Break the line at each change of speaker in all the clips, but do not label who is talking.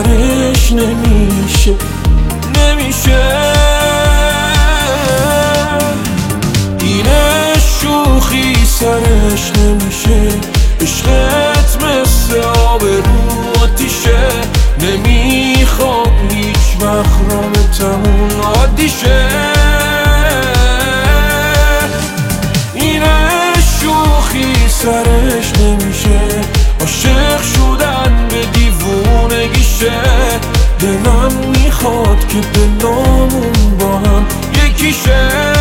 سرش نمیشه اینه شوخی سرش نمیشه. عشقت مثل آب رو آتیشه، نمیخوام هیچ وقت رابطمون عادی شه. اینه شوخی سرش نمیشه، عاشق شدن به دیوونگیشه. دلم میخواد که دلامون با هم یکیشه.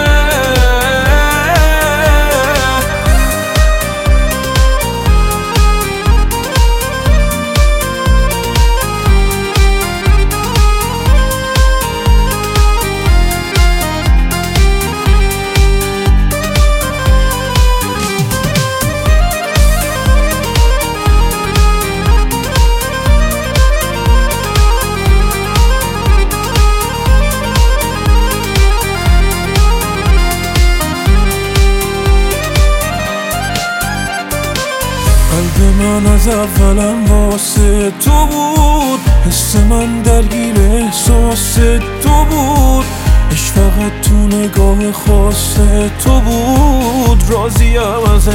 قلب من از اولم واسه تو بود، حس من درگیر احساس تو بود. عشق فقط تو نگاه خاص تو بود، راضیم از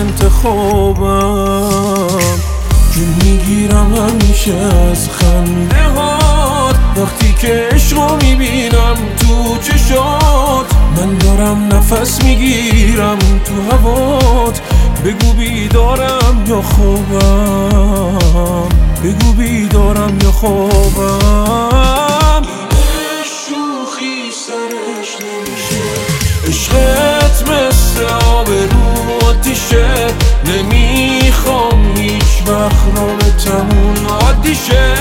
انتخابم. جون میگیرم همیشه از خنده هات، وقتی که عشقو میبینم تو چشات. من دارم نفس میگیرم تو هوات، بگو بیدارم یا خوابم، بگو بیدارم یا خوابم. این شوخی سرش نمیشه، عشقت مثل آب رو آتیشه. نمیخوام هیچ وقت رابطمون عادی شه.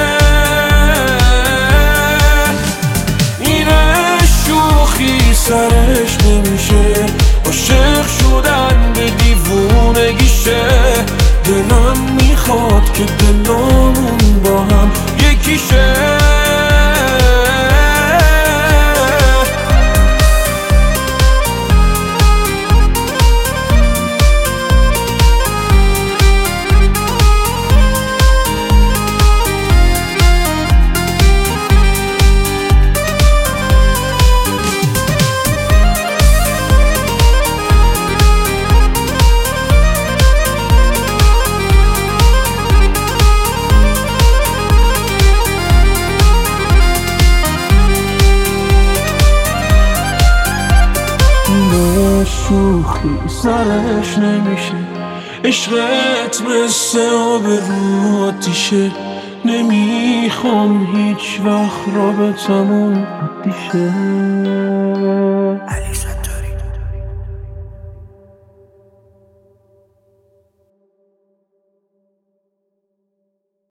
اینه شوخی سرش نمیشه، عاشق شدن به دیوونگیشه. دلم میخواد که دلامون با هم یکیشه. شوخی سرش نمیشه، عشقت مثل آب رو آتیشه. نمیخوام هیچ وقت رابطمون عادی شه.